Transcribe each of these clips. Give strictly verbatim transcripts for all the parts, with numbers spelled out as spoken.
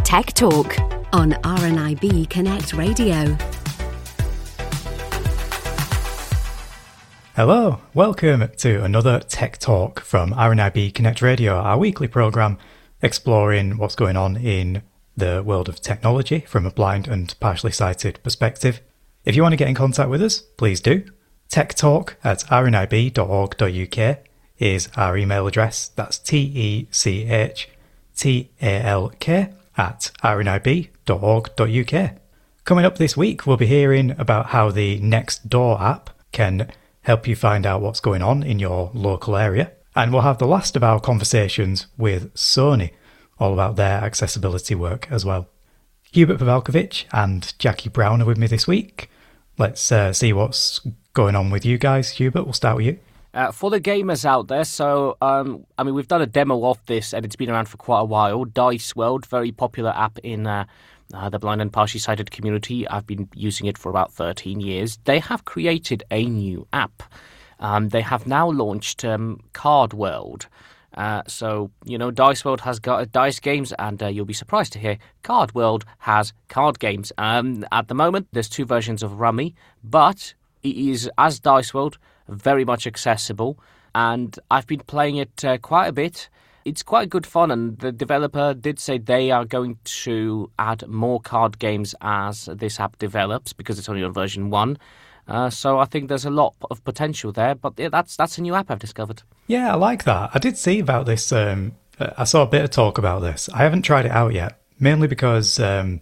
Tech Talk on R N I B Connect Radio. Hello, welcome to another Tech Talk from R N I B Connect Radio, our weekly programme exploring what's going on in the world of technology from a blind and partially sighted perspective. If you want to get in contact with us, please do. techtalk at r n i b dot org dot u k is our email address. That's T E C H T A L K at r n i b dot org dot u k. Coming up this week, we'll be hearing about how the Nextdoor app can help you find out what's going on in your local area. And we'll have the last of our conversations with Sony, all about their accessibility work as well. Hubert Pavelkovich and Jackie Brown are with me this week. Let's uh, see what's going on with you guys. Hubert, we'll start with you. Uh, for the gamers out there, so, um, I mean, we've done a demo of this and it's been around for quite a while. Dice World, very popular app in uh, uh, the blind and partially sighted community. I've been using it for about thirteen years. They have created a new app. Um, they have now launched um, Card World. Uh, so, you know, Dice World has got uh, dice games, and uh, you'll be surprised to hear Card World has card games. Um, at the moment, there's two versions of Rummy, but it is, as Dice World, very much accessible, and I've been playing it uh, quite a bit. It's quite good fun, and the developer did say they are going to add more card games as this app develops, because it's only on version one. Uh, so I think there's a lot of potential there, but yeah, that's that's a new app I've discovered. Yeah, I like that. I did see about this. Um, I saw a bit of talk about this. I haven't tried it out yet, mainly because um,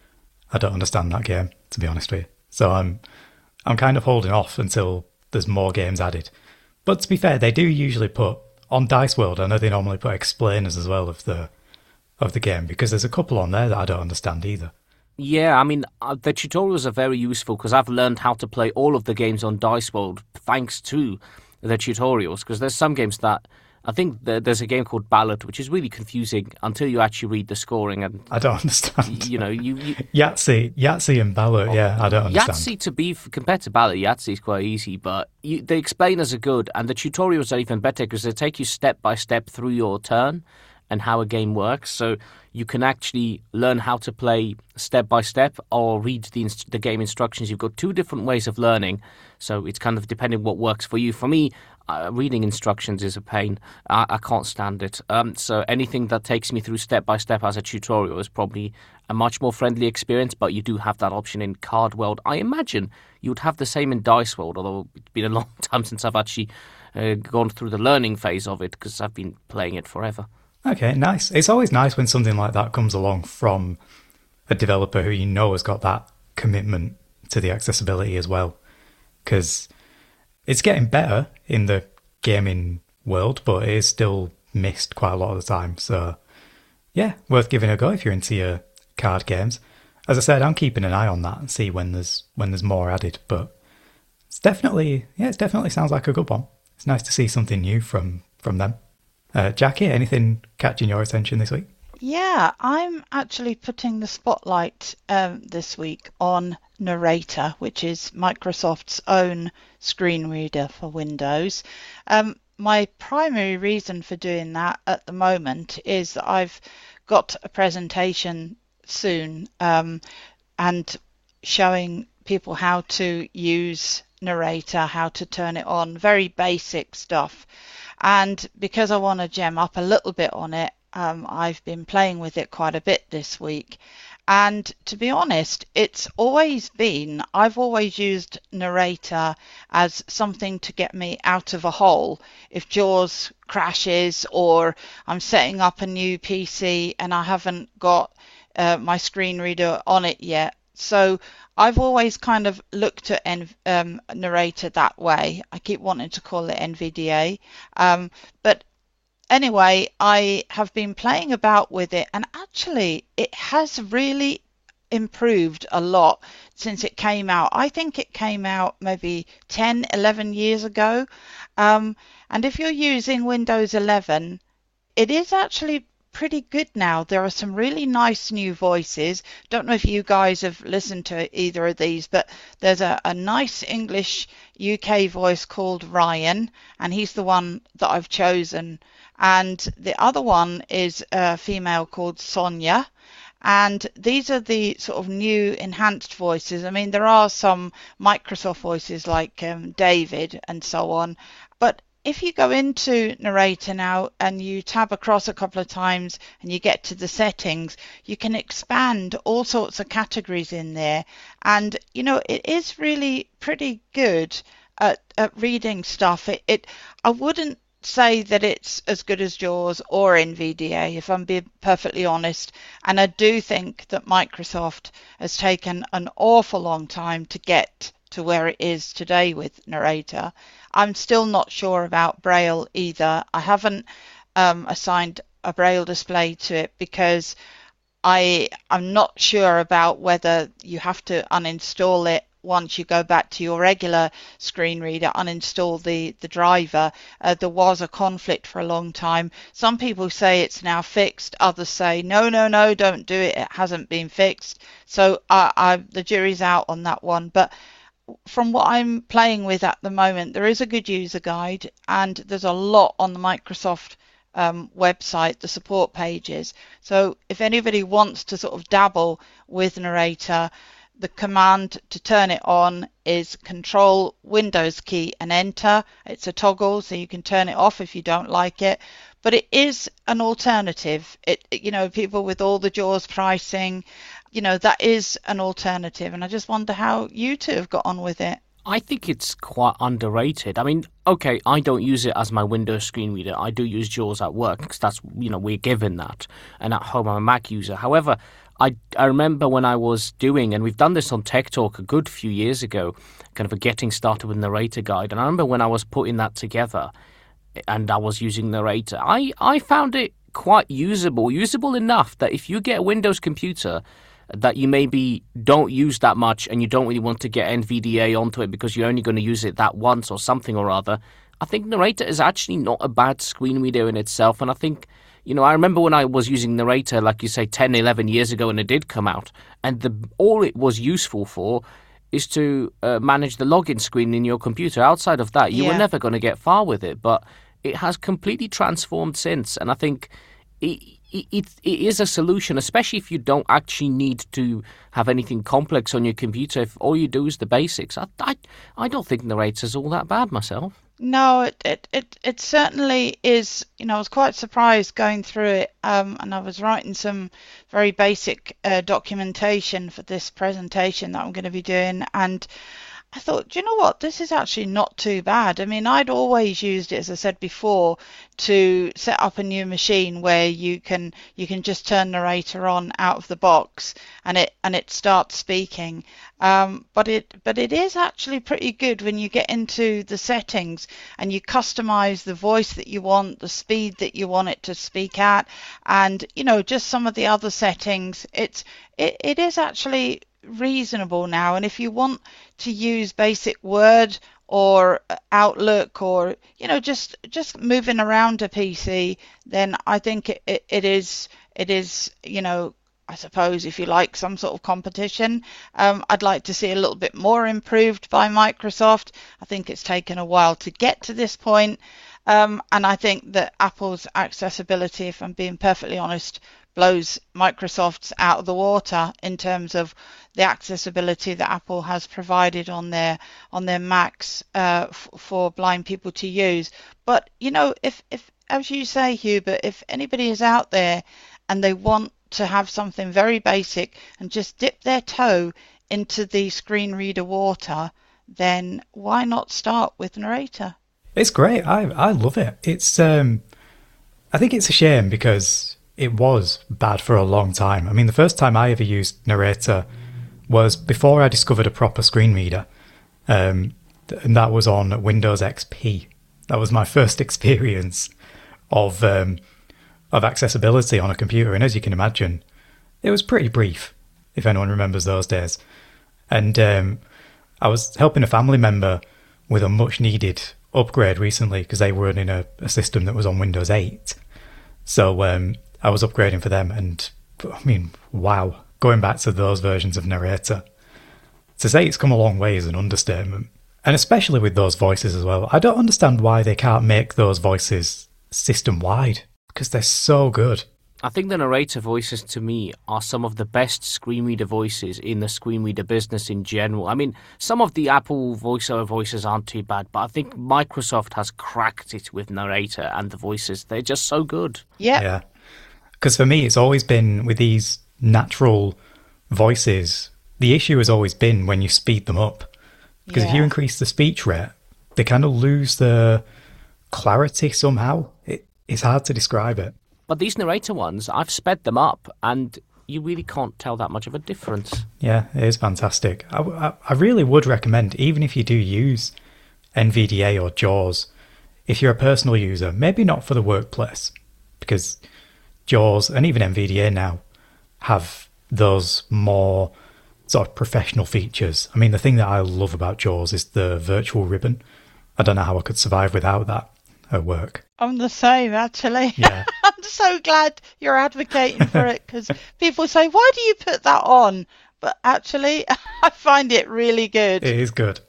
I don't understand that game, to be honest with you. So I'm I'm kind of holding off until there's more games added. But to be fair, they do usually put on Dice World. I know they normally put explainers as well of the of the game, because there's a couple on there that I don't understand either. Yeah, I mean, uh, the tutorials are very useful because I've learned how to play all of the games on Dice World thanks to the tutorials, because there's some games that I think th- there's a game called Ballot, which is really confusing until you actually read the scoring. And I don't understand. You know, you, you Yahtzee, Yahtzee and Ballot. Oh, yeah, I don't understand. Yahtzee, to be compared to Ballot, Yahtzee is quite easy, but you, the explainers are good, and the tutorials are even better because they take you step by step through your turn and how a game works. So you can actually learn how to play step by step or read the inst- the game instructions. You've got two different ways of learning, so it's kind of depending what works for you. For me, uh, reading instructions is a pain. I, I can't stand it. Um, so anything that takes me through step by step as a tutorial is probably a much more friendly experience, but you do have that option in Card World. I imagine you would have the same in Dice World, although it's been a long time since I've actually uh, gone through the learning phase of it because I've been playing it forever. Okay, nice. It's always nice when something like that comes along from a developer who you know has got that commitment to the accessibility as well, because it's getting better in the gaming world, but it is still missed quite a lot of the time. So, yeah, worth giving a go if you're into your card games. As I said, I'm keeping an eye on that and see when there's when there's more added. But it's definitely, yeah, it definitely sounds like a good one. It's nice to see something new from from them. Uh, Jackie, anything catching your attention this week? Yeah, I'm actually putting the spotlight um, this week on Narrator, which is Microsoft's own screen reader for Windows. Um, my primary reason for doing that at the moment is that I've got a presentation soon um, and showing people how to use Narrator, how to turn it on, very basic stuff. And because I want to gem up a little bit on it, um, I've been playing with it quite a bit this week. And to be honest, it's always been, I've always used Narrator as something to get me out of a hole. If JAWS crashes or I'm setting up a new P C and I haven't got uh, my screen reader on it yet. So I've always kind of looked at N- um, Narrator that way. I keep wanting to call it N V D A. Um, but anyway, I have been playing about with it, and actually it has really improved a lot since it came out. I think it came out maybe ten, eleven years ago. Um, and if you're using Windows eleven, it is actually pretty good now. There are some really nice new voices. Don't know if you guys have listened to either of these, but there's a, a nice English U K voice called Ryan, and he's the one that I've chosen. And the other one is a female called Sonia, And these are the sort of new enhanced voices. I mean, there are some Microsoft voices like um, David and so on, but if you go into Narrator now and you tab across a couple of times and you get to the settings, you can expand all sorts of categories in there. And, you know, it is really pretty good at, at reading stuff. It, it I wouldn't say that it's as good as JAWS or N V D A, if I'm being perfectly honest. And I do think that Microsoft has taken an awful long time to get to where it is today with Narrator. I'm still not sure about Braille either. I haven't um, assigned a Braille display to it because I am not sure about whether you have to uninstall it once you go back to your regular screen reader, uninstall the, the driver. Uh, there was a conflict for a long time. Some people say it's now fixed. Others say, no, no, no, don't do it. It hasn't been fixed. So I, I, the jury's out on that one. But from what I'm playing with at the moment, there is a good user guide, and there's a lot on the Microsoft um, website, the support pages. So if anybody wants to sort of dabble with Narrator, the command to turn it on is Control Windows key and enter. It's a toggle, so you can turn it off if you don't like it. But it is an alternative. It, you know, people with all the JAWS pricing, you know, that is an alternative. And I just wonder how you two have got on with it. I think it's quite underrated. I mean, okay, I don't use it as my Windows screen reader. I do use JAWS at work because that's, you know, we're given that. And at home, I'm a Mac user. However, I, I remember when I was doing, and we've done this on Tech Talk a good few years ago, kind of a getting started with Narrator guide. And I remember when I was putting that together and I was using Narrator, I, I found it quite usable, usable enough that if you get a Windows computer that you maybe don't use that much and you don't really want to get N V D A onto it because you're only going to use it that once or something or other, I think Narrator is actually not a bad screen reader in itself. And I think, you know, I remember when I was using Narrator, like you say, ten, eleven years ago when it did come out, and the all it was useful for is to uh, manage the login screen in your computer. Outside of that, you yeah. were never going to get far with it, but it has completely transformed since. And I think it, it, it is a solution, especially if you don't actually need to have anything complex on your computer. If all you do is the basics, I, I, I don't think Narrator's all that bad myself. No, it, it, it, it certainly is. You know, I was quite surprised going through it, um, and I was writing some very basic uh, documentation for this presentation that I'm going to be doing, and I thought, do you know what, this is actually not too bad. I mean, I'd always used it, as I said before, to set up a new machine where you can you can just turn Narrator on out of the box and it and it starts speaking. Um, but it but it is actually pretty good when you get into the settings and you customize the voice that you want, the speed that you want it to speak at, and you know, just some of the other settings. It's it, it is actually reasonable now. And if you want to use basic Word or Outlook, or you know, just just moving around a P C, then I think it, it, it is it is you know, I suppose if you like some sort of competition. um, I'd like to see a little bit more improved by Microsoft. I think it's taken a while to get to this point, um, and I think that Apple's accessibility, if I'm being perfectly honest, blows Microsoft's out of the water in terms of the accessibility that Apple has provided on their on their Macs uh, f- for blind people to use. But you know, if if as you say, Hubert, if anybody is out there and they want to have something very basic and just dip their toe into the screen reader water, then why not start with Narrator? It's great. I I love it. It's um, I think it's a shame because it was bad for a long time. I mean, the first time I ever used Narrator was before I discovered a proper screen reader, um, and that was on Windows X P. That was my first experience of um, of accessibility on a computer, and as you can imagine, it was pretty brief, if anyone remembers those days. And um, I was helping a family member with a much-needed upgrade recently because they were running a, a system that was on Windows eight. So um, I was upgrading for them, and I mean, wow, going back to those versions of Narrator, to say it's come a long way is an understatement. And especially with those voices as well. I don't understand why they can't make those voices system-wide, because they're so good. I think the narrator voices, to me, are some of the best screen reader voices in the screen reader business in general. I mean, some of the Apple voiceover voices aren't too bad, but I think Microsoft has cracked it with narrator and the voices. They're just so good. Yeah. Yeah. Because for me, it's always been with these natural voices, the issue has always been when you speed them up. Because Yeah. if you increase the speech rate, they kind of lose the clarity somehow. It, it's hard to describe it. But these narrator ones, I've sped them up, and you really can't tell that much of a difference. Yeah, it is fantastic. I, I, I really would recommend, even if you do use N V D A or JAWS, if you're a personal user, maybe not for the workplace, because JAWS and even N V D A now have those more sort of professional features. I mean, the thing that I love about JAWS is the virtual ribbon. I don't know how I could survive without that at work. I'm the same, actually. Yeah. I'm so glad you're advocating for it, because people say, why do you put that on? But actually, I find it really good. It is good.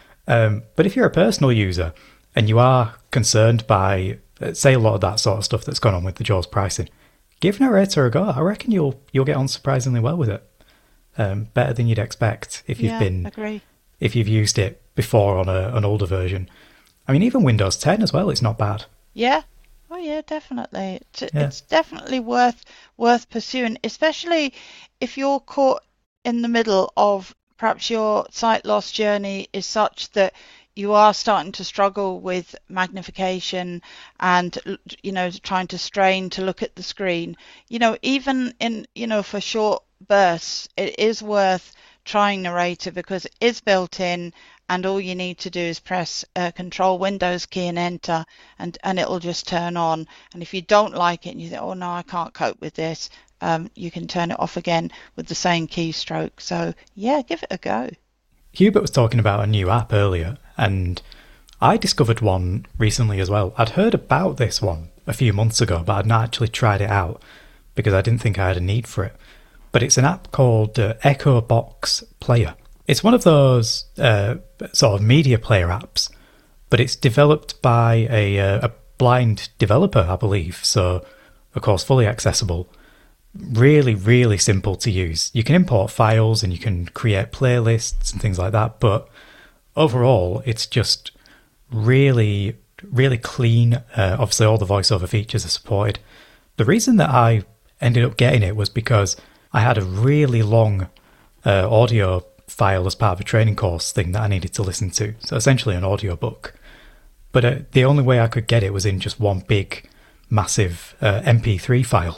Um, but if you're a personal user and you are concerned by, uh, say, a lot of that sort of stuff that's gone on with the JAWS pricing, give Narrator a go. I reckon you'll you'll get on surprisingly well with it. Um, better than you'd expect if you've yeah, been agree. if you've used it before on a, an older version. I mean, even Windows ten as well, it's not bad. Yeah. Oh yeah, definitely. It's, Yeah. it's definitely worth worth pursuing, especially if you're caught in the middle of perhaps your sight loss journey is such that you are starting to struggle with magnification and, you know, trying to strain to look at the screen. You know, even in, you know, for short bursts, it is worth trying Narrator because it is built in, and all you need to do is press uh, Control Windows key and enter, and, and it'll just turn on. And if you don't like it and you think, oh no, I can't cope with this, um, you can turn it off again with the same keystroke. So yeah, give it a go. Hubert was talking about a new app earlier, and I discovered one recently as well. I'd heard about this one a few months ago, but I'd not actually tried it out because I didn't think I had a need for it. But it's an app called uh, Echo Box Player. It's one of those uh, sort of media player apps, but it's developed by a, uh, a blind developer, I believe. So, of course, fully accessible. Really, really simple to use. You can import files and you can create playlists and things like that. But overall, it's just really, really clean. Uh, obviously, all the voiceover features are supported. The reason that I ended up getting it was because I had a really long uh, audio file as part of a training course thing that I needed to listen to. So essentially an audio book. But uh, the only way I could get it was in just one big, massive uh, M P three file.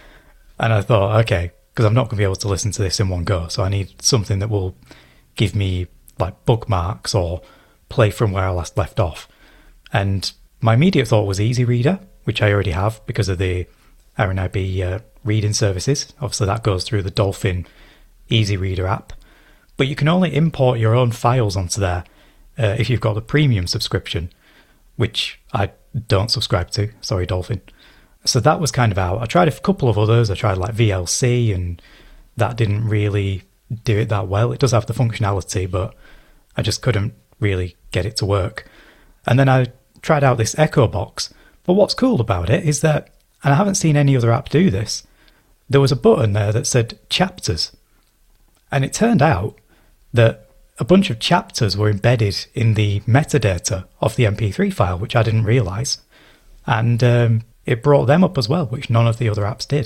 And I thought, okay, because I'm not going to be able to listen to this in one go. So I need something that will give me like bookmarks or play from where I last left off. And my immediate thought was Easy Reader, which I already have because of the R N I B uh, reading services. Obviously that goes through the Dolphin Easy Reader app. But you can only import your own files onto there uh, if you've got the premium subscription, which I don't subscribe to. Sorry, Dolphin. So that was kind of out. I tried a couple of others. I tried like V L C, and that didn't really do it that well. It does have the functionality, but I just couldn't really get it to work. And then I tried out this Echo Box. But what's cool about it is that, and I haven't seen any other app do this, there was a button there that said chapters. And it turned out that a bunch of chapters were embedded in the metadata of the M P three file, which I didn't realise. And um, it brought them up as well, which none of the other apps did.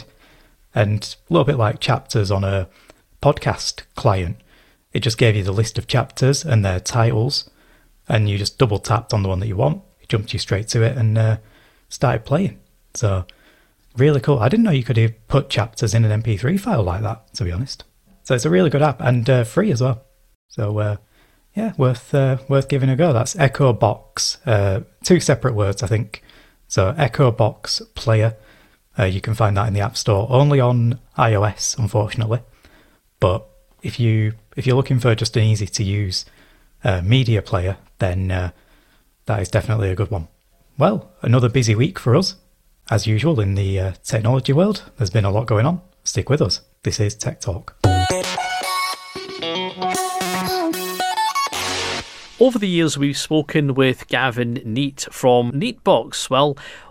And a little bit like chapters on a podcast client, it just gave you the list of chapters and their titles, and you just double tapped on the one that you want. It jumped you straight to it and uh, started playing. So really cool. I didn't know you could put chapters in an M P three file like that, to be honest. So it's a really good app and uh, free as well. So uh, yeah, worth uh, worth giving a go. That's Echo Box. Uh, two separate words, I think. So Echo Box Player. Uh, you can find that in the App Store. Only on iOS, unfortunately. But if you if you're looking for just an easy to use uh, media player, then uh, that is definitely a good one. Well, another busy week for us, as usual in the uh, technology world. There's been a lot going on. Stick with us. This is Tech Talk. Over the years, we've spoken with Gavin Neat from Neatbox. Well,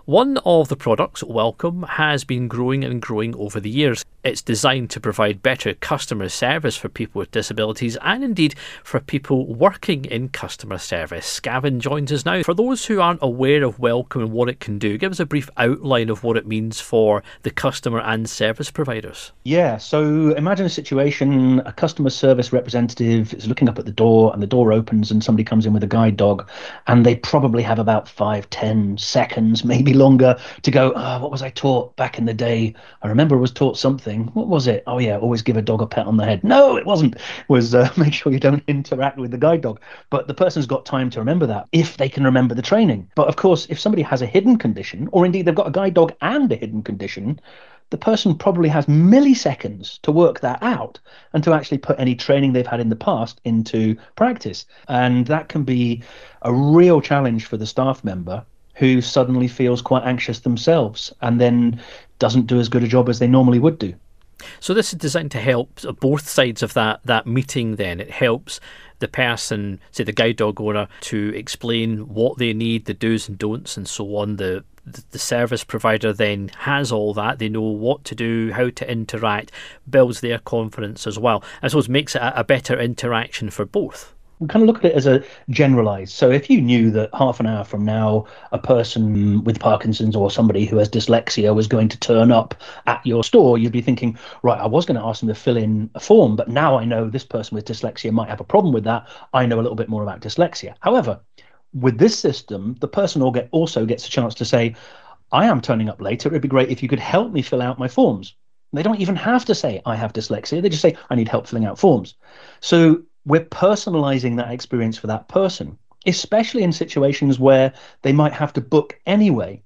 One of the products, Welcome, has been growing and growing over the years. It's designed to provide better customer service for people with disabilities and indeed for people working in customer service. Gavin joins us now. For those who aren't aware of Welcome and what it can do, give us a brief outline of what it means for the customer and service providers. Yeah, so imagine a situation, a customer service representative is looking up at the door and the door opens and somebody comes in with a guide dog and they probably have about five, ten seconds, maybe longer to go, oh, what was I taught back in the day? I remember I was taught something. What was it? Oh, yeah, always give a dog a pat on the head. No, it wasn't. It was uh, make sure you don't interact with the guide dog. But the person's got time to remember that if they can remember the training. But of course, if somebody has a hidden condition, or indeed they've got a guide dog and a hidden condition, the person probably has milliseconds to work that out and to actually put any training they've had in the past into practice. And that can be a real challenge for the staff member who suddenly feels quite anxious themselves and then doesn't do as good a job as they normally would do. So this is designed to help both sides of that, that meeting then. It helps the person, say the guide dog owner, to explain what they need, the do's and don'ts and so on. The the service provider then has all that. They know what to do, how to interact, builds their confidence as well. I suppose makes it a, a better interaction for both. We kind of look at it as a generalized. So if you knew that half an hour from now, a person with Parkinson's or somebody who has dyslexia was going to turn up at your store, you'd be thinking, right, I was going to ask them to fill in a form, but now I know this person with dyslexia might have a problem with that. I know a little bit more about dyslexia. However, with this system, the person will get, also gets a chance to say, I am turning up later. It'd be great if you could help me fill out my forms. They don't even have to say, I have dyslexia. They just say, I need help filling out forms. So we're personalizing that experience for that person, especially in situations where they might have to book anyway.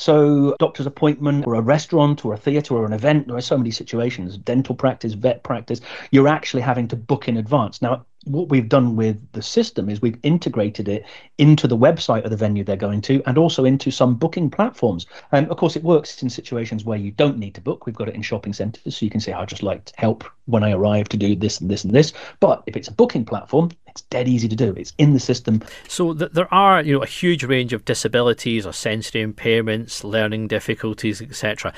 So doctor's appointment or a restaurant or a theatre or an event, there are so many situations, dental practice, vet practice, you're actually having to book in advance. Now, what we've done with the system is we've integrated it into the website of the venue they're going to and also into some booking platforms. And of course, it works in situations where you don't need to book. We've got it in shopping centres, so you can say, I'd just like help when I arrive to do this and this and this. But if it's a booking platform, it's dead easy to do. It's in the system. So th- there are, you know, a huge range of disabilities or sensory impairments, learning difficulties, et cetera.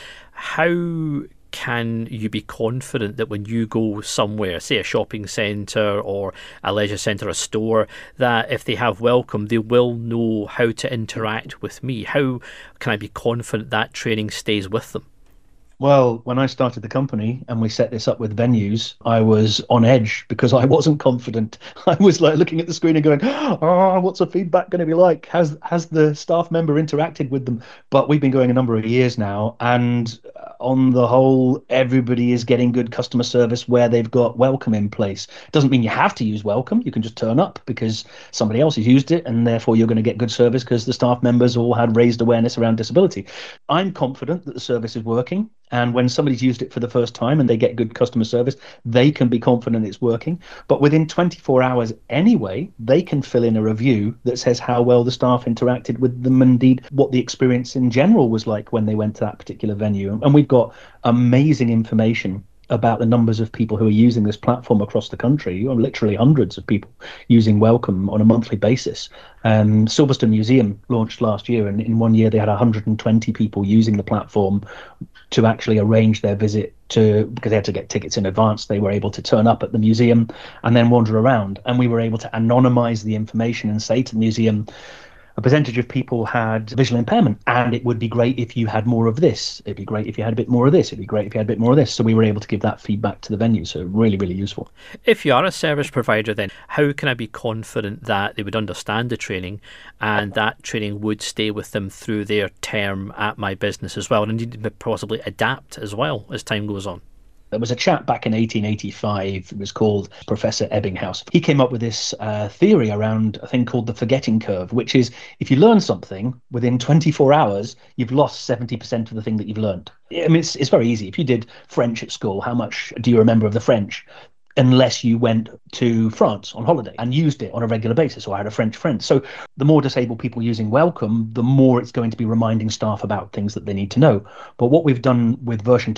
How can you be confident that when you go somewhere, say a shopping centre or a leisure centre, a store, that if they have Welcome, they will know how to interact with me? How can I be confident that training stays with them? Well, when I started the company and we set this up with venues, I was on edge because I wasn't confident. I was like looking at the screen and going, oh, what's the feedback going to be like? Has has the staff member interacted with them? But we've been going a number of years now, and on the whole, everybody is getting good customer service where they've got Welcome in place. Doesn't mean you have to use Welcome. You can just turn up because somebody else has used it, and therefore you're going to get good service because the staff members all had raised awareness around disability. I'm confident that the service is working. And when somebody's used it for the first time and they get good customer service, they can be confident it's working. But within twenty-four hours anyway, they can fill in a review that says how well the staff interacted with them, and indeed what the experience in general was like when they went to that particular venue. And we've got amazing information about the numbers of people who are using this platform across the country. You know, literally hundreds of people using Welcome on a monthly basis. Um, Silverstone Museum launched last year, and in one year they had one hundred twenty people using the platform to actually arrange their visit to, because they had to get tickets in advance. They were able to turn up at the museum and then wander around. And we were able to anonymize the information and say to the museum, a percentage of people had visual impairment, and it would be great if you had more of this. It'd be great if you had a bit more of this. It'd be great if you had a bit more of this. So we were able to give that feedback to the venue. So really, really useful. If you are a service provider, then how can I be confident that they would understand the training and that training would stay with them through their term at my business as well, and indeed possibly adapt as well as time goes on? There was a chap back in eighteen eighty-five, it was called Professor Ebbinghaus. He came up with this uh, theory around a thing called the forgetting curve, which is if you learn something within twenty-four hours, you've lost seventy percent of the thing that you've learned. I mean, it's, it's very easy. If you did French at school, how much do you remember of the French? Unless you went to France on holiday and used it on a regular basis, or had a French friend. So the more disabled people using Welcome, the more it's going to be reminding staff about things that they need to know. But what we've done with version two,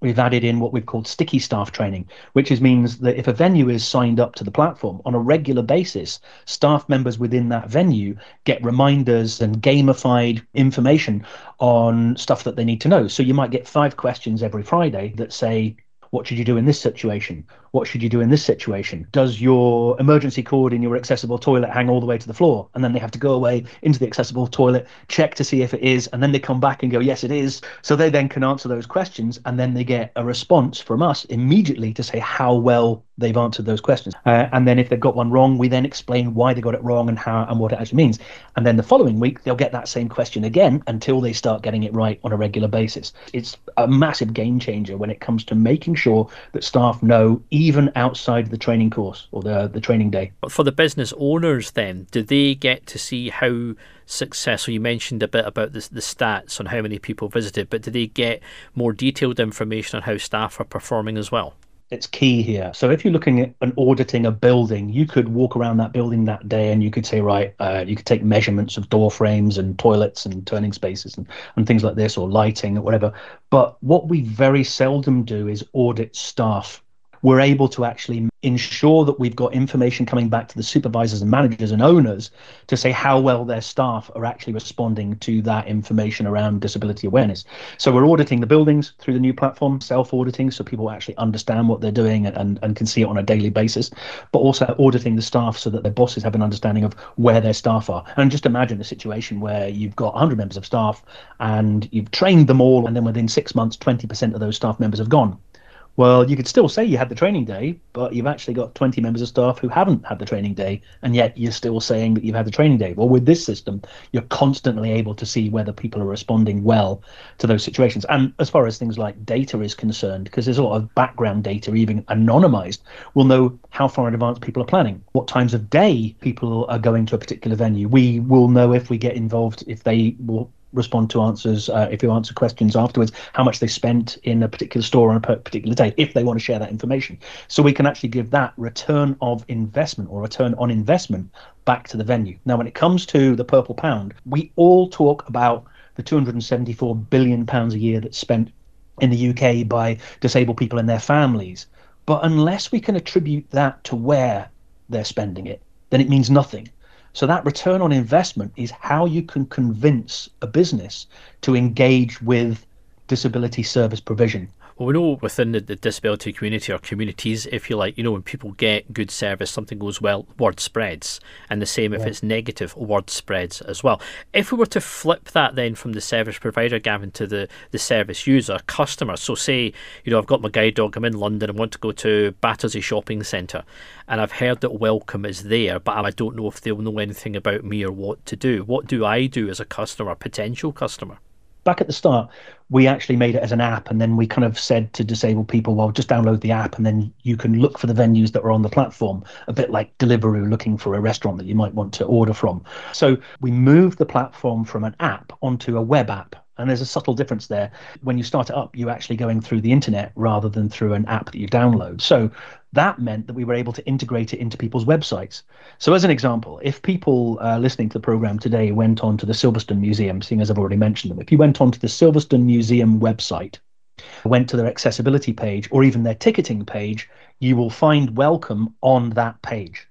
we've added in what we've called sticky staff training, which is, means that if a venue is signed up to the platform on a regular basis, staff members within that venue get reminders and gamified information on stuff that they need to know. So you might get five questions every Friday that say, what should you do in this situation? What should you do in this situation? Does your emergency cord in your accessible toilet hang all the way to the floor? And then they have to go away into the accessible toilet, check to see if it is, and then they come back and go, yes, it is. So they then can answer those questions, and then they get a response from us immediately to say how well they've answered those questions. Uh, and then if they've got one wrong, we then explain why they got it wrong and how and what it actually means. And then the following week, they'll get that same question again until they start getting it right on a regular basis. It's a massive game changer when it comes to making sure that staff know, even outside the training course or the the training day. For the business owners then, do they get to see how successful, you mentioned a bit about the, the stats on how many people visited, but do they get more detailed information on how staff are performing as well? It's key here. So if you're looking at and auditing a building, you could walk around that building that day and you could say, right, uh, you could take measurements of door frames and toilets and turning spaces and, and things like this, or lighting or whatever. But what we very seldom do is audit staff. We're able to actually ensure that we've got information coming back to the supervisors and managers and owners to say how well their staff are actually responding to that information around disability awareness. So we're auditing the buildings through the new platform, self-auditing, so people actually understand what they're doing and, and can see it on a daily basis, but also auditing the staff so that their bosses have an understanding of where their staff are. And just imagine a situation where you've got one hundred members of staff and you've trained them all, and then within six months, twenty percent of those staff members have gone. Well, you could still say you had the training day, but you've actually got twenty members of staff who haven't had the training day, and yet you're still saying that you've had the training day. Well, with this system, you're constantly able to see whether people are responding well to those situations. And as far as things like data is concerned, because there's a lot of background data, even anonymized, we'll know how far in advance people are planning, what times of day people are going to a particular venue. We will know if we get involved, if they will respond to answers, uh, if you answer questions afterwards, how much they spent in a particular store on a particular day, if they want to share that information. So we can actually give that return of investment or return on investment back to the venue. Now, when it comes to the Purple Pound, we all talk about the two hundred seventy-four billion pounds a year that's spent in the U K by disabled people and their families. But unless we can attribute that to where they're spending it, then it means nothing. So that return on investment is how you can convince a business to engage with disability service provision. Well, we know within the, the disability community, or communities, if you like, you know, when people get good service, something goes well, word spreads. And the same if yeah. it's negative, word spreads as well. If we were to flip that then from the service provider, Gavin, to the, the service user, customer. So say, you know, I've got my guide dog, I'm in London, I want to go to Battersea Shopping Centre, and I've heard that Welcome is there, but I don't know if they'll know anything about me or what to do. What do I do as a customer, potential customer? Back at the start, we actually made it as an app, and then we kind of said to disabled people, well, just download the app and then you can look for the venues that are on the platform, a bit like Deliveroo looking for a restaurant that you might want to order from. So we moved the platform from an app onto a web app. And there's a subtle difference there. When you start it up, you're actually going through the internet rather than through an app that you download. So that meant that we were able to integrate it into people's websites. So as an example, if people uh, listening to the program today went on to the Silverstone Museum, seeing as I've already mentioned them, if you went on to the Silverstone Museum website, went to their accessibility page or even their ticketing page, you will find Welcome on that page.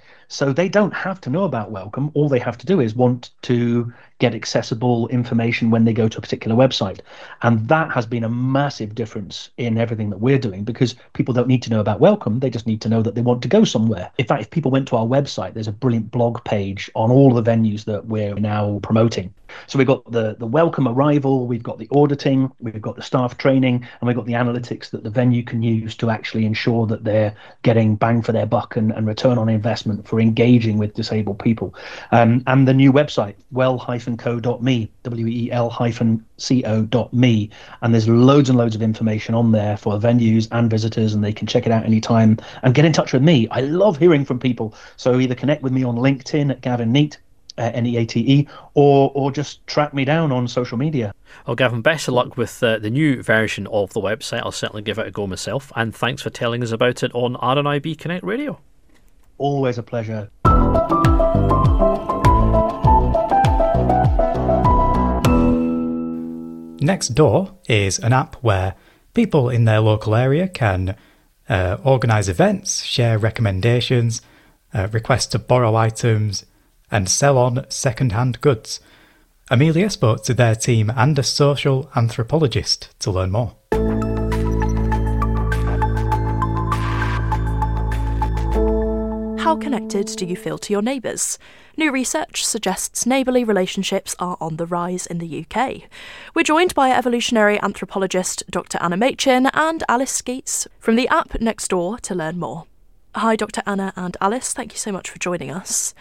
So they don't have to know about Welcome. All they have to do is want to get accessible information when they go to a particular website. And that has been a massive difference in everything that we're doing, because people don't need to know about Welcome. They just need to know that they want to go somewhere. In fact, if people went to our website, there's a brilliant blog page on all the venues that we're now promoting. So we've got the, the Welcome arrival, we've got the auditing, we've got the staff training, and we've got the analytics that the venue can use to actually ensure that they're getting bang for their buck and, and return on investment for engaging with disabled people. Um, and the new website, well dash co dot me, W E L hyphen C O dot me. And there's loads and loads of information on there for venues and visitors, and they can check it out anytime and get in touch with me. I love hearing from people. So either connect with me on LinkedIn at Gavin Neate, Uh, N E A T E, or or just track me down on social media. Well, Gavin, best of luck with uh, the new version of the website. I'll certainly give it a go myself. And thanks for telling us about it on R N I B Connect Radio. Always a pleasure. Nextdoor is an app where People in their local area can uh, organise events, share recommendations, uh, request to borrow items, and sell on second-hand goods. Amelia spoke to their team and a social anthropologist to learn more. How connected do you feel to your neighbours? New research suggests neighbourly relationships are on the rise in the U K. We're joined by evolutionary anthropologist Doctor Anna Machin and Alice Skeets from the app Nextdoor to learn more. Hi, Doctor Anna and Alice. Thank you so much for joining us.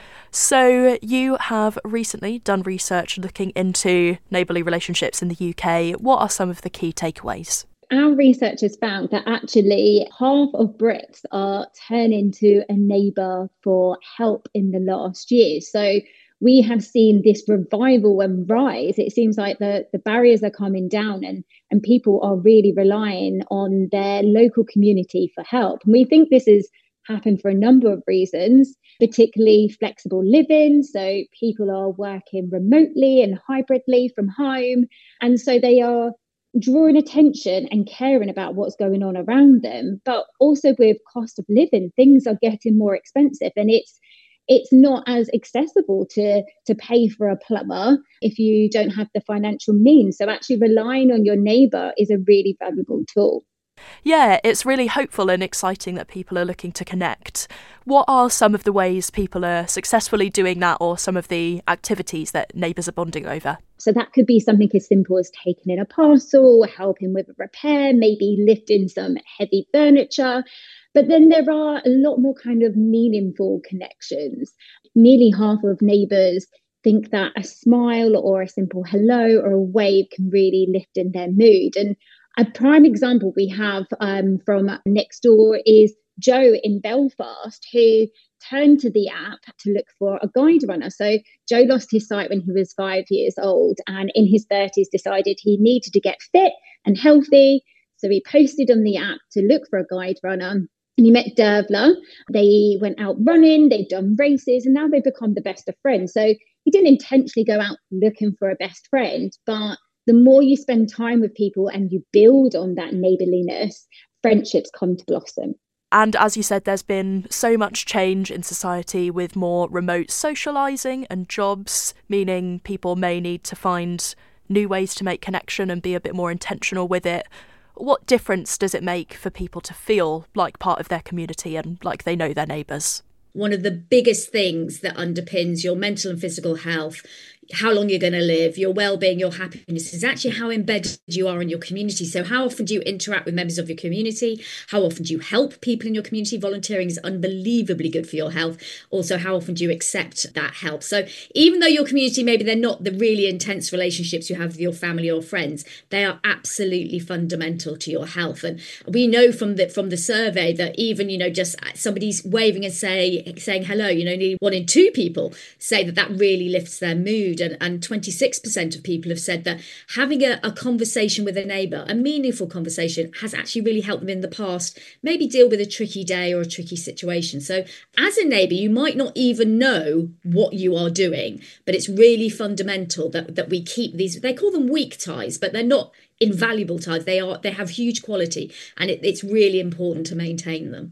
So you have recently done research looking into neighbourly relationships in the U K. What are some of the key takeaways? Our research has found that actually half of Brits are turning to a neighbour for help in the last year. So we have seen this revival and rise. It seems like the, the barriers are coming down and, and people are really relying on their local community for help. And we think this has happened for a number of reasons, particularly flexible living. So people are working remotely and hybridly from home. And so they are drawing attention and caring about what's going on around them. But also with cost of living, things are getting more expensive, and it's it's not as accessible to to pay for a plumber if you don't have the financial means. So actually relying on your neighbour is a really valuable tool. Yeah, it's really hopeful and exciting that people are looking to connect. What are some of the ways people are successfully doing that, or some of the activities that neighbours are bonding over? So that could be something as simple as taking in a parcel, helping with a repair, maybe lifting some heavy furniture. But then there are a lot more kind of meaningful connections. Nearly half of neighbours think that a smile or a simple hello or a wave can really lift in their mood. And a prime example we have um, from Nextdoor is Joe in Belfast, who turned to the app to look for a guide runner. So Joe lost his sight when he was five years old, and in his thirties decided he needed to get fit and healthy. So he posted on the app to look for a guide runner. And he met Dervla. They went out running, they've done races, and now they've become the best of friends. So he didn't intentionally go out looking for a best friend, but the more you spend time with people and you build on that neighbourliness, friendships come to blossom. And as you said, there's been so much change in society with more remote socialising and jobs, meaning people may need to find new ways to make connection and be a bit more intentional with it. What difference does it make for people to feel like part of their community and like they know their neighbours? One of the biggest things that underpins your mental and physical health, how long you're going to live, your well-being, your happiness, is actually how embedded you are in your community. So how often do you interact with members of your community? How often do you help people in your community? Volunteering is unbelievably good for your health. Also, how often do you accept that help? So even though your community, maybe they're not the really intense relationships you have with your family or friends, they are absolutely fundamental to your health. And we know from the from the survey that even, you know, just somebody's waving and say, saying hello, you know, nearly one in two people say that that really lifts their mood. And, and twenty-six percent of people have said that having a, a conversation with a neighbour, a meaningful conversation, has actually really helped them in the past maybe deal with a tricky day or a tricky situation. So as a neighbour, you might not even know what you are doing, but it's really fundamental that, that we keep these, they call them weak ties, but they're not invaluable ties. They are, they have huge quality, and it, it's really important to maintain them.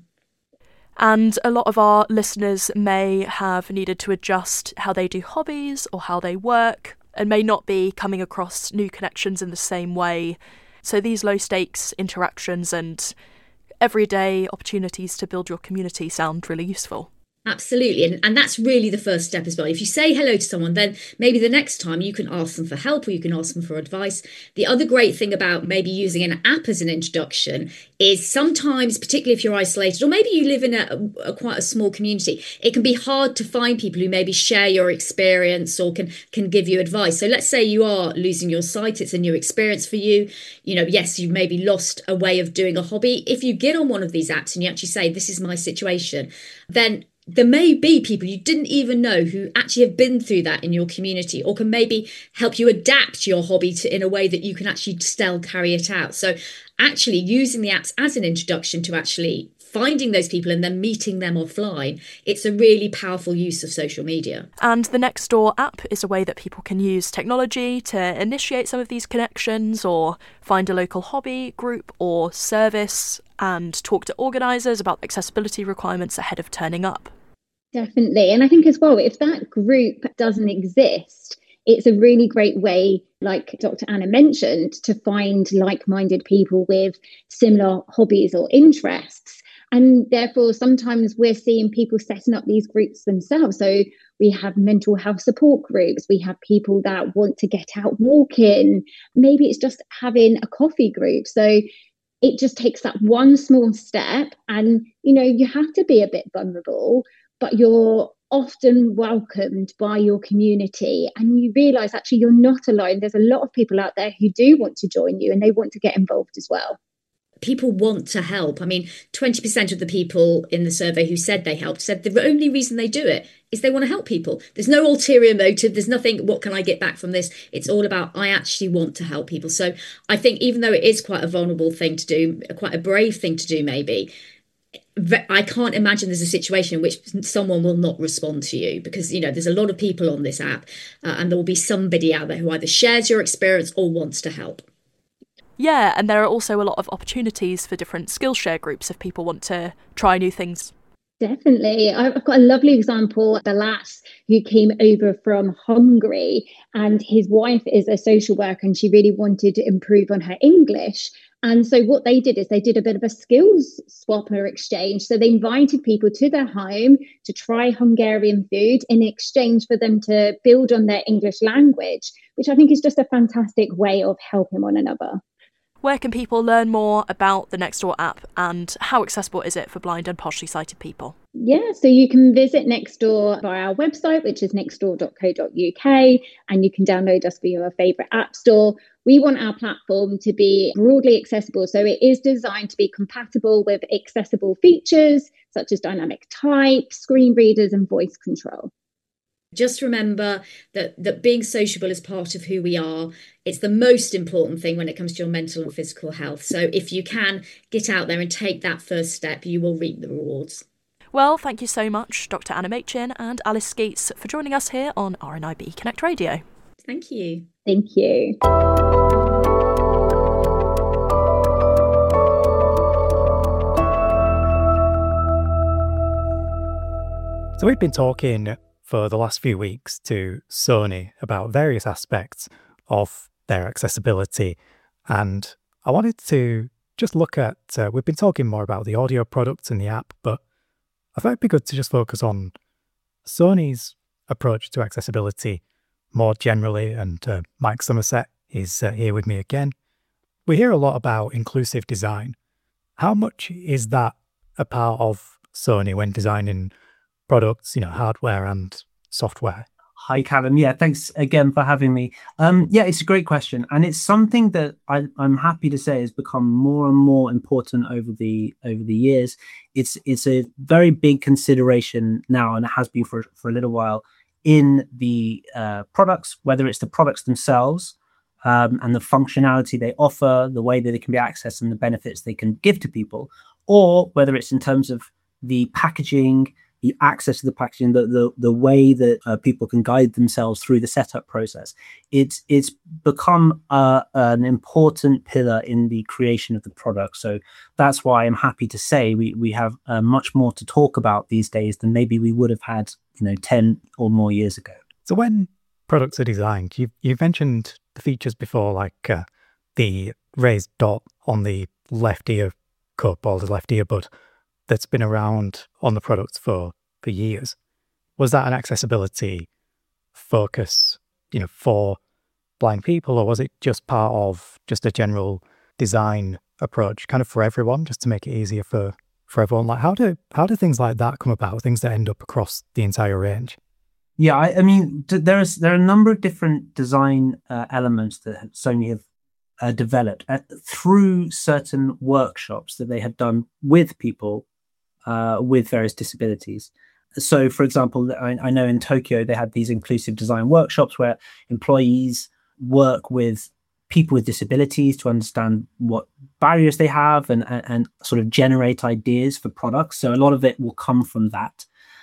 And a lot of our listeners may have needed to adjust how they do hobbies or how they work, and may not be coming across new connections in the same way. So these low stakes interactions and everyday opportunities to build your community sound really useful. Absolutely. And, and that's really the first step as well. If you say hello to someone, then maybe the next time you can ask them for help or you can ask them for advice. The other great thing about maybe using an app as an introduction is sometimes, particularly if you're isolated, or maybe you live in a, a quite a small community, it can be hard to find people who maybe share your experience or can, can give you advice. So let's say you are losing your sight. It's a new experience for you. You know, yes, you've maybe lost a way of doing a hobby. If you get on one of these apps and you actually say, this is my situation, then there may be people you didn't even know who actually have been through that in your community, or can maybe help you adapt your hobby to, in a way that you can actually still carry it out. So actually using the apps as an introduction to actually finding those people and then meeting them offline, it's a really powerful use of social media. And the Nextdoor app is a way that people can use technology to initiate some of these connections or find a local hobby, group or service and talk to organisers about accessibility requirements ahead of turning up. Definitely. And I think as well, if that group doesn't exist, it's a really great way, like Doctor Anna mentioned, to find like-minded people with similar hobbies or interests. And therefore, sometimes we're seeing people setting up these groups themselves. So we have mental health support groups. We have people that want to get out walking. Maybe it's just having a coffee group. So it just takes that one small step. And, you know, you have to be a bit vulnerable, but you're often welcomed by your community. And you realise actually you're not alone. There's a lot of people out there who do want to join you and they want to get involved as well. People want to help. I mean, twenty percent of the people in the survey who said they helped said the only reason they do it is they want to help people. There's no ulterior motive. There's nothing, what can I get back from this? It's all about, I actually want to help people. So I think even though it is quite a vulnerable thing to do, quite a brave thing to do maybe, I can't imagine there's a situation in which someone will not respond to you, because, you know, there's a lot of people on this app uh, and there will be somebody out there who either shares your experience or wants to help. Yeah, and there are also a lot of opportunities for different Skillshare groups if people want to try new things. Definitely. I've got a lovely example, Balas, who came over from Hungary, and his wife is a social worker and she really wanted to improve on her English. And so what they did is they did a bit of a skills swap or exchange. So they invited people to their home to try Hungarian food in exchange for them to build on their English language, which I think is just a fantastic way of helping one another. Where can people learn more about the Nextdoor app and how accessible is it for blind and partially sighted people? Yeah, so you can visit Nextdoor via our website, which is nextdoor dot co dot uk, and you can download us for your favourite app store. We want our platform to be broadly accessible, so it is designed to be compatible with accessible features such as dynamic type, screen readers and voice control. Just remember that, that being sociable is part of who we are. It's the most important thing when it comes to your mental and physical health. So if you can get out there and take that first step, you will reap the rewards. Well, thank you so much, Doctor Anna Machin and Alice Skeets, for joining us here on R N I B Connect Radio. Thank you. Thank you. So we've been talking for the last few weeks to Sony about various aspects of their accessibility. And I wanted to just look at, uh, we've been talking more about the audio products and the app, but I thought it'd be good to just focus on Sony's approach to accessibility more generally. And uh, Mike Somerset is uh, here with me again. We hear a lot about inclusive design. How much is that a part of Sony when designing products, you know, hardware and software? Hi, Callum. Yeah, thanks again for having me. Um, yeah, it's a great question, and it's something that I, I'm happy to say has become more and more important over the over the years. It's it's a very big consideration now, and it has been for for a little while in the uh, products, whether it's the products themselves um, and the functionality they offer, the way that they can be accessed, and the benefits they can give to people, or whether it's in terms of the packaging, the access to the packaging, the the, the way that uh, people can guide themselves through the setup process. It's it's become uh, an important pillar in the creation of the product. So that's why I'm happy to say we we have uh, much more to talk about these days than maybe we would have had, you know, ten or more years ago. So when products are designed, you you've mentioned the features before, like uh, the raised dot on the left ear cup or the left earbud that's been around on the products for, for years. Was that an accessibility focus, you know, for blind people, or was it just part of just a general design approach kind of for everyone, just to make it easier for, for everyone? Like how do how do things like that come about, things that end up across the entire range? Yeah, I, I mean, there is there are a number of different design uh, elements that Sony have uh, developed uh, through certain workshops that they have done with people Uh, with various disabilities. So, for example, I, I know in Tokyo, they had these inclusive design workshops where employees work with people with disabilities to understand what barriers they have and, and, and sort of generate ideas for products. So a lot of it will come from that.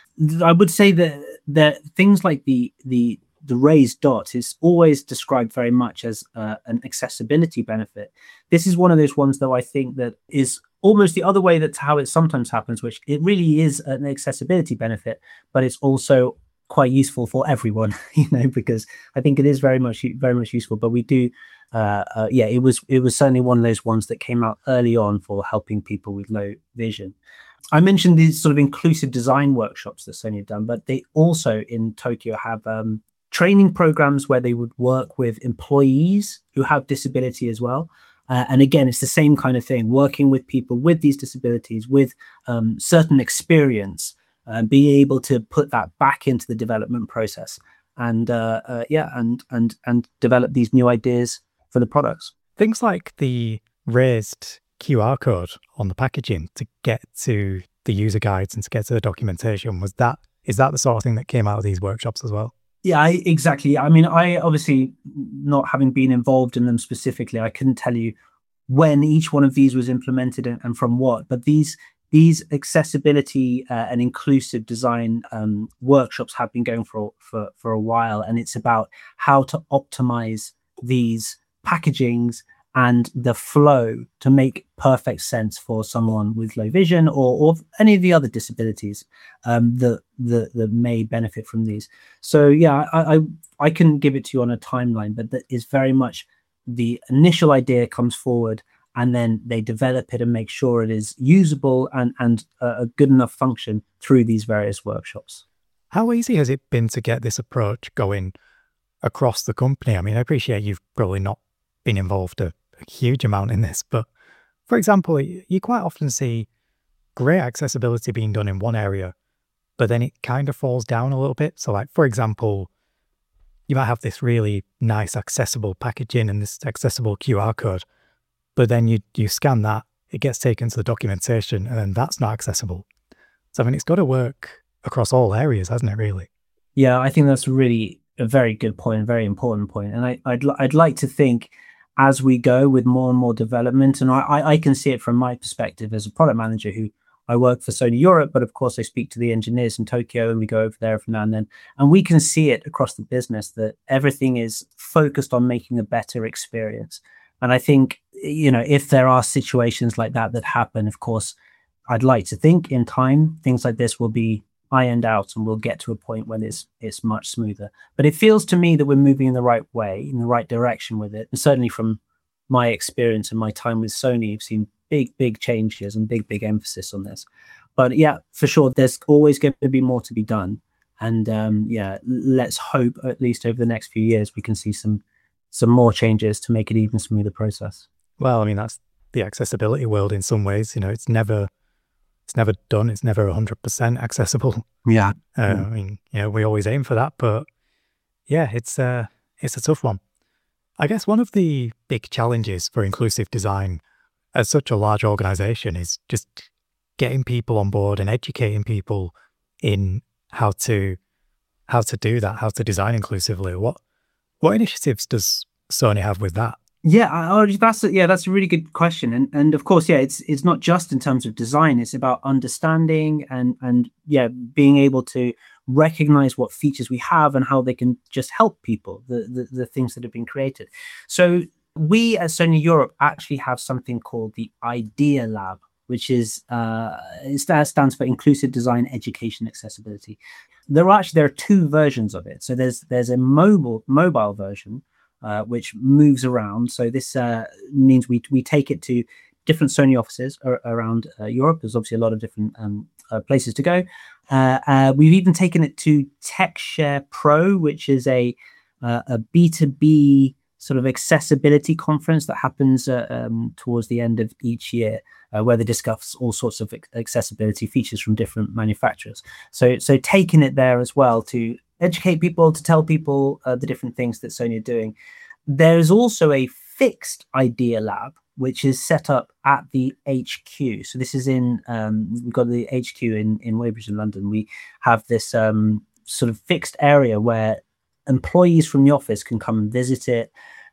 I would say that that things like the the the raised dot is always described very much as uh, an accessibility benefit. This is one of those ones, though, I think that is almost the other way that's how it sometimes happens, which it really is an accessibility benefit, but it's also quite useful for everyone, you know, because I think it is very much very much useful. But we do, uh, uh, yeah, it was it was certainly one of those ones that came out early on for helping people with low vision. I mentioned these sort of inclusive design workshops that Sony have done, but they also in Tokyo have um, training programs where they would work with employees who have disability as well. Uh, and again, it's the same kind of thing, working with people with these disabilities, with um, certain experience, and uh, being able to put that back into the development process and uh, uh, yeah, and and and develop these new ideas for the products. Things like the raised Q R code on the packaging to get to the user guides and to get to the documentation, was that is that the sort of thing that came out of these workshops as well? Yeah, I, exactly. I mean, I obviously, not having been involved in them specifically, I couldn't tell you when each one of these was implemented and, and from what, but these these accessibility uh, and inclusive design um, workshops have been going for, for, for a while, and it's about how to optimize these packagings and the flow to make perfect sense for someone with low vision or, or any of the other disabilities um, that, that that may benefit from these. So yeah, I, I I can give it to you on a timeline, but that is very much the initial idea comes forward, and then they develop it and make sure it is usable and and uh, a good enough function through these various workshops. How easy has it been to get this approach going across the company? I mean, I appreciate you've probably not been involved a a huge amount in this, but for example, you quite often see great accessibility being done in one area, but then it kind of falls down a little bit. So like, for example, you might have this really nice accessible packaging and this accessible Q R code, but then you you scan that, it gets taken to the documentation, and then that's not accessible. So I mean, it's got to work across all areas, hasn't it, really? Yeah, I think that's really a very good point, a very important point. And I, I'd, I'd like to think as we go with more and more development, and I, I can see it from my perspective as a product manager who I work for Sony Europe, but of course I speak to the engineers in Tokyo and we go over there from now and then. And we can see it across the business that everything is focused on making a better experience. And I think, you know, if there are situations like that that happen, of course, I'd like to think in time, things like this will be ironed out and we'll get to a point when it's it's much smoother. But it feels to me that we're moving in the right way, in the right direction with it. And certainly from my experience and my time with Sony, I've seen big, big changes and big, big emphasis on this. But yeah, for sure, there's always going to be more to be done. And um, yeah, let's hope at least over the next few years we can see some some more changes to make it even smoother process. Well, I mean, that's the accessibility world in some ways. You know, it's never It's never done. It's never one hundred percent accessible. Yeah. Uh, yeah. I mean, you know, we always aim for that, but yeah, it's uh, it's a tough one. I guess one of the big challenges for inclusive design as such a large organization is just getting people on board and educating people in how to how to do that, how to design inclusively. What what initiatives does Sony have with that? Yeah, I, that's a, yeah, that's a really good question, and and of course, yeah, it's it's not just in terms of design; it's about understanding and and yeah, being able to recognize what features we have and how they can just help people, the the, the things that have been created. So we at Sony Europe actually have something called the Idea Lab, which is uh, it stands for Inclusive Design Education Accessibility. There are actually there are two versions of it. So there's there's a mobile mobile version. Uh, which moves around. So this uh, means we we take it to different Sony offices ar- around uh, Europe. There's obviously a lot of different um, uh, places to go. Uh, uh, we've even taken it to TechShare Pro, which is a uh, a B two B sort of accessibility conference that happens uh, um, towards the end of each year, uh, where they discuss all sorts of accessibility features from different manufacturers. So so taking it there as well to educate people, to tell people uh, the different things that Sony are doing. There is also a fixed Idea Lab, which is set up at the H Q. So this is in, um, we've got the H Q in, in Weybridge in London. We have this um, sort of fixed area where employees from the office can come and visit it.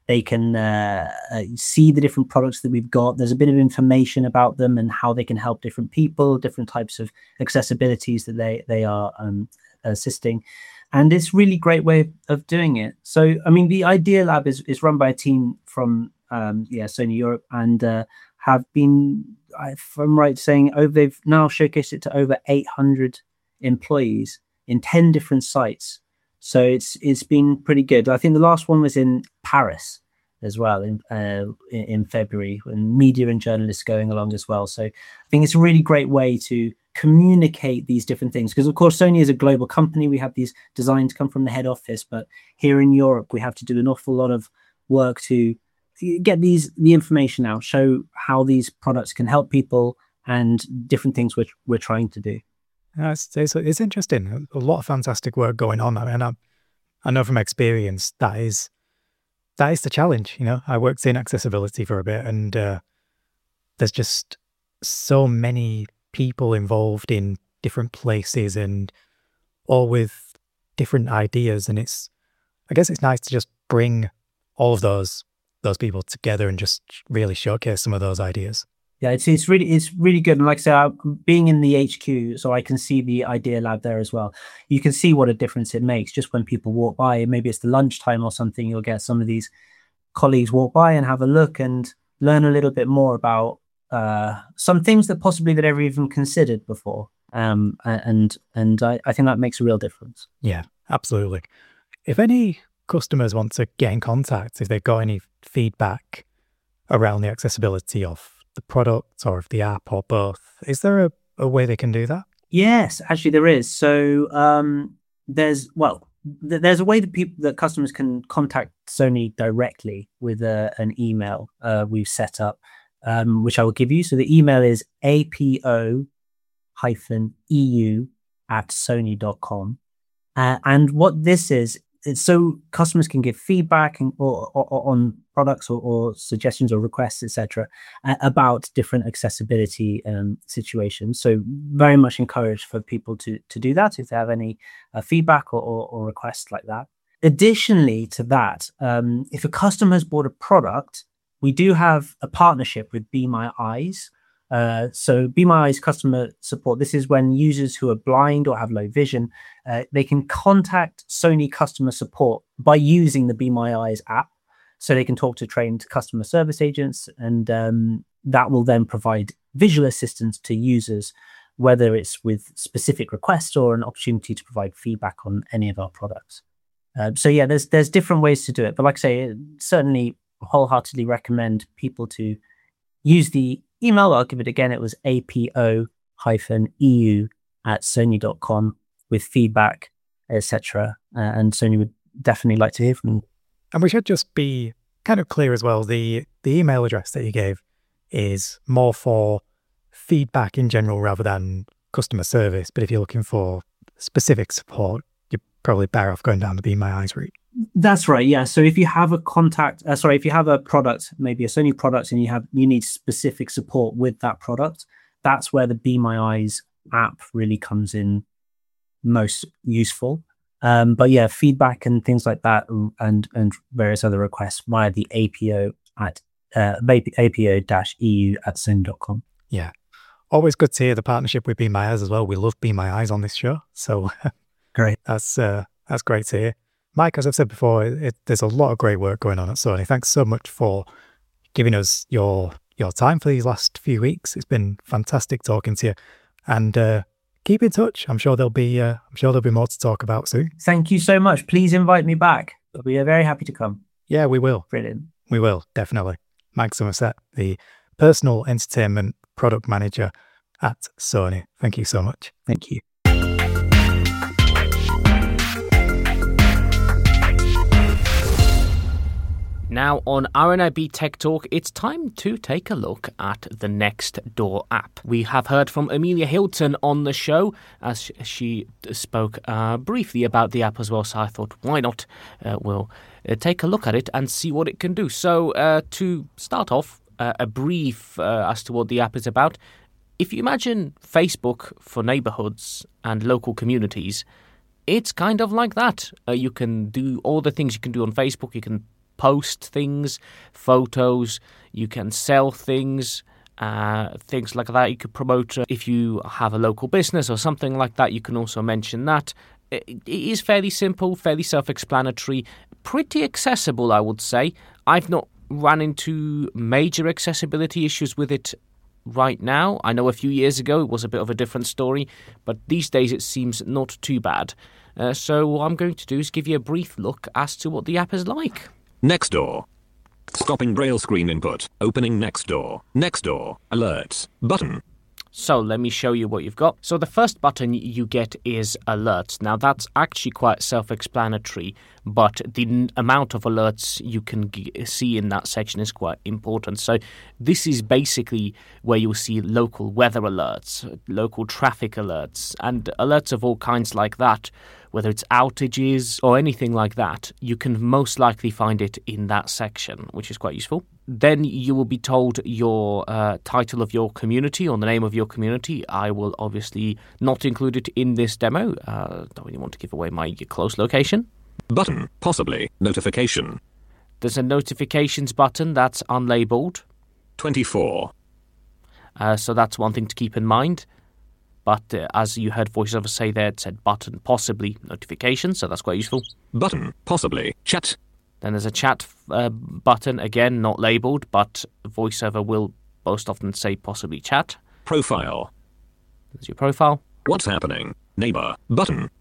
They can uh, uh, see the different products that we've got. There's a bit of information about them and how they can help different people, different types of accessibilities that they they are um, assisting. And it's really great way of doing it. So, I mean, the Idea Lab is, is run by a team from um, yeah Sony Europe, and uh, have been, if I'm right saying, over they've now showcased it to over eight hundred employees in ten different sites. So it's it's been pretty good. I think the last one was in Paris as well in uh, in, in February, and media and journalists going along as well. So I think it's a really great way to communicate these different things, because of course Sony is a global company. We have these designs come from the head office, but here in Europe we have to do an awful lot of work to get these the information out, show how these products can help people and different things which we're trying to do. Yeah, it's, it's, it's interesting. A lot of fantastic work going on. I mean, I, I know from experience that is that is the challenge. You know, I worked in accessibility for a bit, and uh, there's just so many people involved in different places and all with different ideas. And it's, I guess it's nice to just bring all of those those people together and just really showcase some of those ideas. Yeah, it's it's really it's really good. And like I said, I'm being in the H Q, so I can see the Idea Lab there as well. You can see what a difference it makes just when people walk by. Maybe it's the lunchtime or something. You'll get some of these colleagues walk by and have a look and learn a little bit more about uh, some things that possibly they'd never even considered before. Um, and and I, I think that makes a real difference. Yeah, absolutely. If any customers want to get in contact, if they've got any feedback around the accessibility of the product or of the app or both, is there a, a way they can do that? Yes, actually there is. So um, there's, well, th- there's a way that people, that customers can contact Sony directly with a, an email uh, we've set up, um, which I will give you. So the email is A P O hyphen E U at sony dot com. Uh, and what this is, it's so customers can give feedback and, or, or, or on products or, or suggestions or requests, et cetera, uh, about different accessibility um, situations. So very much encouraged for people to to do that if they have any uh, feedback or, or, or requests like that. Additionally to that, um, if a customer has bought a product, we do have a partnership with Be My Eyes. Uh, so Be My Eyes customer support, this is when users who are blind or have low vision, uh, they can contact Sony customer support by using the Be My Eyes app. So they can talk to trained customer service agents, and um, that will then provide visual assistance to users, whether it's with specific requests or an opportunity to provide feedback on any of our products. Uh, so yeah, there's there's different ways to do it. But like I say, certainly wholeheartedly recommend people to use the email. I'll give it again. It was A P O hyphen E U at sony dot com with feedback, et cetera. Uh, and Sony would definitely like to hear from you. And we should just be kind of clear as well. The the email address that you gave is more for feedback in general rather than customer service. But if you're looking for specific support, you're probably better off going down the Be My Eyes route. That's right. Yeah. So if you have a contact, uh, sorry, if you have a product, maybe a Sony product, and you have you need specific support with that product, that's where the Be My Eyes app really comes in most useful. Um, but yeah, feedback and things like that, and and various other requests via the A P O at uh, A P O E U at sony dot com. Yeah, always good to hear the partnership with Be My Eyes as well. We love Be My Eyes on this show, so great. That's uh, that's great to hear. Mike, as I've said before, it, there's a lot of great work going on at Sony. Thanks so much for giving us your your time for these last few weeks. It's been fantastic talking to you, and uh, keep in touch. I'm sure there'll be uh, I'm sure there'll be more to talk about soon. Thank you so much. Please invite me back. I'll be very happy to come. Yeah, we will. Brilliant. We will, definitely. Mike Somerset, the personal entertainment product manager at Sony. Thank you so much. Thank you. Now on R N I B Tech Talk, it's time to take a look at the Nextdoor app. We have heard from Amelia Hilton on the show as she spoke uh, briefly about the app as well, so I thought, why not? Uh, we'll uh, take a look at it and see what it can do. So uh, to start off, uh, a brief uh, as to what the app is about. If you imagine Facebook for neighborhoods and local communities, it's kind of like that. Uh, you can do all the things you can do on Facebook. You can post things, photos, you can sell things, uh, things like that. You could promote uh, if you have a local business or something like that. You can also mention that. It, it is fairly simple, fairly self-explanatory, pretty accessible, I would say. I've not run into major accessibility issues with it right now. I know a few years ago it was a bit of a different story, but these days it seems not too bad. Uh, so what I'm going to do is give you a brief look as to what the app is like. Nextdoor. Stopping Braille screen input. Opening Nextdoor. Nextdoor. Alerts. Button. So let me show you what you've got. So the first button you get is alerts. Now that's actually quite self-explanatory, but the n- amount of alerts you can g- see in that section is quite important. So this is basically where you'll see local weather alerts, local traffic alerts, and alerts of all kinds like that. Whether it's outages or anything like that, you can most likely find it in that section, which is quite useful. Then you will be told your uh, title of your community or the name of your community. I will obviously not include it in this demo. Uh, don't really want to give away my close location. Button, possibly, notification. There's a notifications button that's unlabeled. twenty-four. Uh, so that's one thing to keep in mind. But uh, as you heard VoiceOver say there, it said button, possibly, notifications, so that's quite useful. Button, possibly, chat. Then there's a chat uh, button, again, not labelled, but VoiceOver will most often say possibly chat. Profile. There's your profile. What's happening? Neighbour. Button.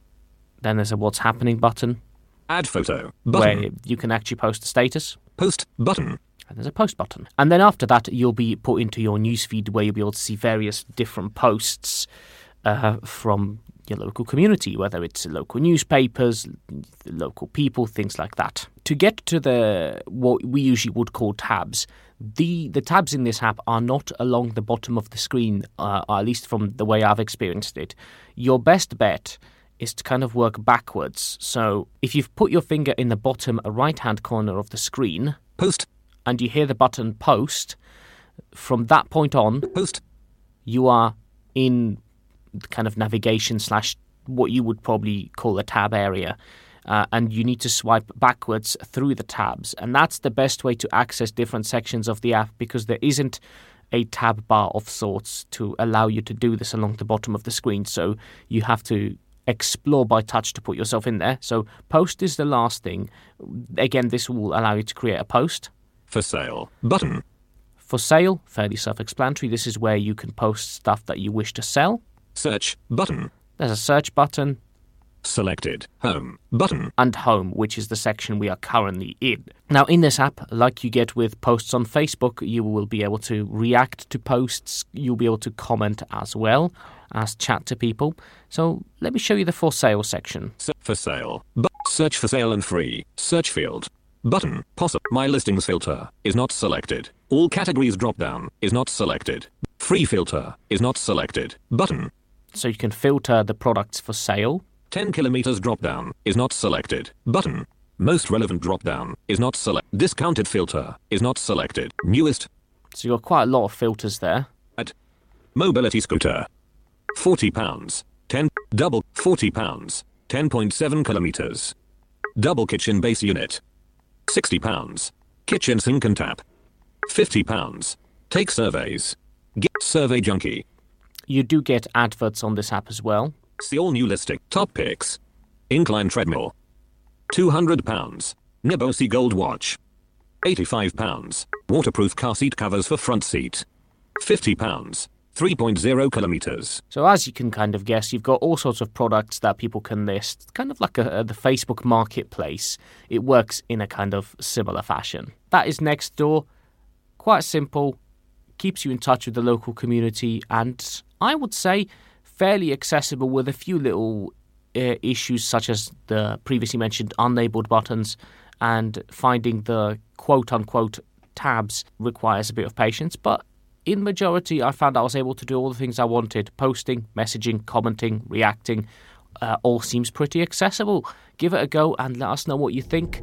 Then there's a what's happening button. Add photo. Button. Where you can actually post a status. Post. Button. And there's a post button. And then after that, you'll be put into your newsfeed where you'll be able to see various different posts uh, from your local community, whether it's local newspapers, local people, things like that. To get to the what we usually would call tabs, the, the tabs in this app are not along the bottom of the screen, uh, or at least from the way I've experienced it. Your best bet is to kind of work backwards. So if you've put your finger in the bottom right-hand corner of the screen... Post. And you hear the button post, from that point on, post, you are in the kind of navigation slash what you would probably call a tab area. Uh, and you need to swipe backwards through the tabs. And that's the best way to access different sections of the app because there isn't a tab bar of sorts to allow you to do this along the bottom of the screen. So you have to explore by touch to put yourself in there. So post is the last thing. Again, this will allow you to create a post. For sale. Button. For sale, fairly self-explanatory. This is where you can post stuff that you wish to sell. Search. Button. There's a search button. Selected. Home. Button. And home, which is the section we are currently in. Now, in this app, like you get with posts on Facebook, you will be able to react to posts. You'll be able to comment as well as chat to people. So let me show you the for sale section. For sale. Bu- search for sale and free. Search field. Button. Possible. My listings filter is not selected. All categories drop down is not selected. Free filter is not selected. Button. So you can filter the products for sale. ten kilometers drop down is not selected. Button. Most relevant drop down is not select. Discounted filter is not selected. Newest. So you've got quite a lot of filters there. At mobility scooter. forty pounds. ten. Double. forty pounds. ten point seven kilometers. Double kitchen base unit. sixty pounds. Kitchen sink and tap. fifty pounds. Take surveys. Get Survey Junkie. You do get adverts on this app as well. See all new listing. Top picks. Incline treadmill. two hundred pounds. Nibosi gold watch. eighty-five pounds. Waterproof car seat covers for front seat. fifty pounds. three point zero kilometers. So as you can kind of guess, you've got all sorts of products that people can list, kind of like a, a, the Facebook marketplace. It works in a kind of similar fashion. That is Nextdoor. Quite simple, keeps you in touch with the local community, and I would say fairly accessible with a few little uh, issues such as the previously mentioned unlabeled buttons, and finding the quote-unquote tabs requires a bit of patience, but in majority, I found I was able to do all the things I wanted. Posting, messaging, commenting, reacting. Uh, all seems pretty accessible. Give it a go and let us know what you think.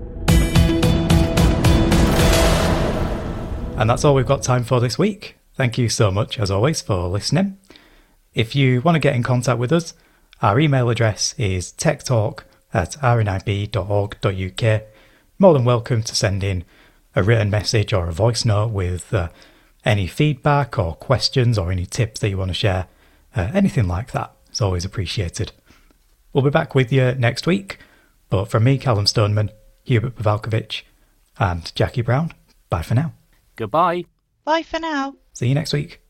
And that's all we've got time for this week. Thank you so much, as always, for listening. If you want to get in contact with us, our email address is techtalk at r n i b dot org dot u k. more than welcome to send in a written message or a voice note with uh, any feedback or questions or any tips that you want to share. Uh, anything like that is always appreciated. We'll be back with you next week, but from me, Callum Stoneman, Hubert Pavalkovich, and Jackie Brown, bye for now. Goodbye. Bye for now. See you next week.